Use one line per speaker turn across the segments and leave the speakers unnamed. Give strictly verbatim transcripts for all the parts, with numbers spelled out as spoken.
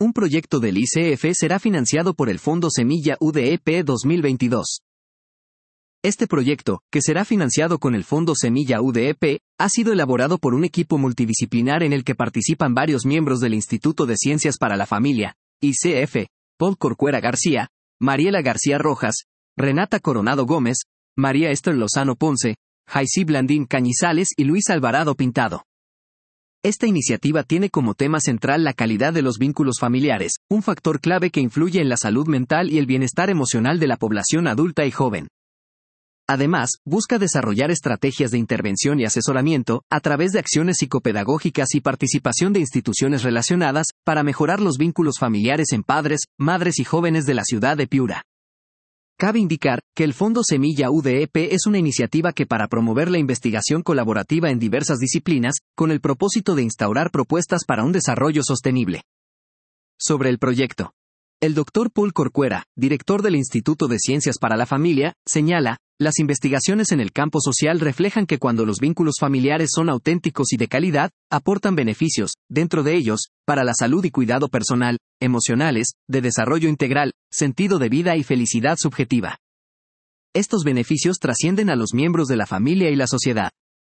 Un proyecto del I C F será financiado por el Fondo Semilla U D E P dos mil veintidós. Este proyecto, que será financiado con el Fondo Semilla U D E P, ha sido elaborado por un equipo multidisciplinar en el que participan varios miembros del Instituto de Ciencias para la Familia, I C F, Paul Corcuera García, Mariela García Rojas, Renata Coronado Gómez, María Esther Lozano Ponce, Jaicí Blandín Cañizales y Luis Alvarado Pintado. Esta iniciativa tiene como tema central la calidad de los vínculos familiares, un factor clave que influye en la salud mental y el bienestar emocional de la población adulta y joven. Además, busca desarrollar estrategias de intervención y asesoramiento, a través de acciones psicopedagógicas y participación de instituciones relacionadas, para mejorar los vínculos familiares en padres, madres y jóvenes de la ciudad de Piura. Cabe indicar que el Fondo Semilla U D E P es una iniciativa que para promover la investigación colaborativa en diversas disciplinas, con el propósito de instaurar propuestas para un desarrollo sostenible. Sobre el proyecto. El doctor Paul Corcuera, director del Instituto de Ciencias para la Familia, señala, las investigaciones en el campo social reflejan que cuando los vínculos familiares son auténticos y de calidad, aportan beneficios, dentro de ellos, para la salud y cuidado personal, emocionales, de desarrollo integral, sentido de vida y felicidad subjetiva. Estos beneficios trascienden a los miembros de la familia y la sociedad.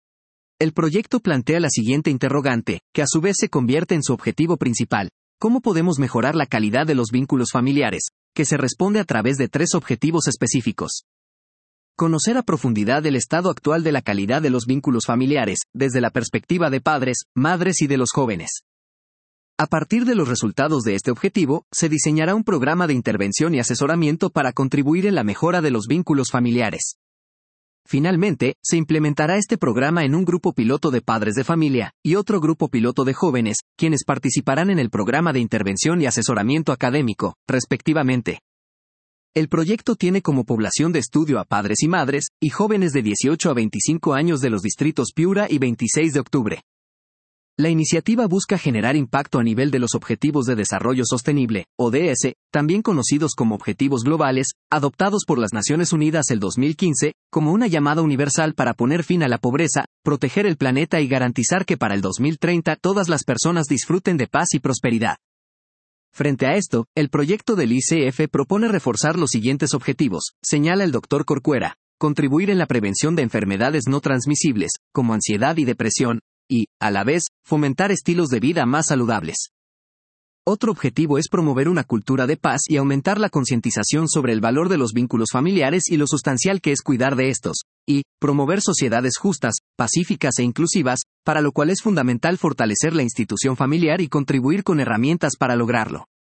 El proyecto plantea la siguiente interrogante, que a su vez se convierte en su objetivo principal. ¿Cómo podemos mejorar la calidad de los vínculos familiares? Que se responde a través de tres objetivos específicos. Conocer a profundidad el estado actual de la calidad de los vínculos familiares, desde la perspectiva de padres, madres y de los jóvenes. A partir de los resultados de este objetivo, se diseñará un programa de intervención y asesoramiento para contribuir en la mejora de los vínculos familiares. Finalmente, se implementará este programa en un grupo piloto de padres de familia, y otro grupo piloto de jóvenes, quienes participarán en el programa de intervención y asesoramiento académico, respectivamente. El proyecto tiene como población de estudio a padres y madres, y jóvenes de dieciocho a veinticinco años de los distritos Piura y veintiséis de octubre. La iniciativa busca generar impacto a nivel de los Objetivos de Desarrollo Sostenible, O D S, también conocidos como Objetivos Globales, adoptados por las Naciones Unidas el dos mil quince, como una llamada universal para poner fin a la pobreza, proteger el planeta y garantizar que para el dos mil treinta todas las personas disfruten de paz y prosperidad. Frente a esto, el proyecto del I C F propone reforzar los siguientes objetivos, señala el doctor Corcuera: contribuir en la prevención de enfermedades no transmisibles, como ansiedad y depresión, y, a la vez, fomentar estilos de vida más saludables. Otro objetivo es promover una cultura de paz y aumentar la concientización sobre el valor de los vínculos familiares y lo sustancial que es cuidar de estos, y, promover sociedades justas, pacíficas e inclusivas, para lo cual es fundamental fortalecer la institución familiar y contribuir con herramientas para lograrlo.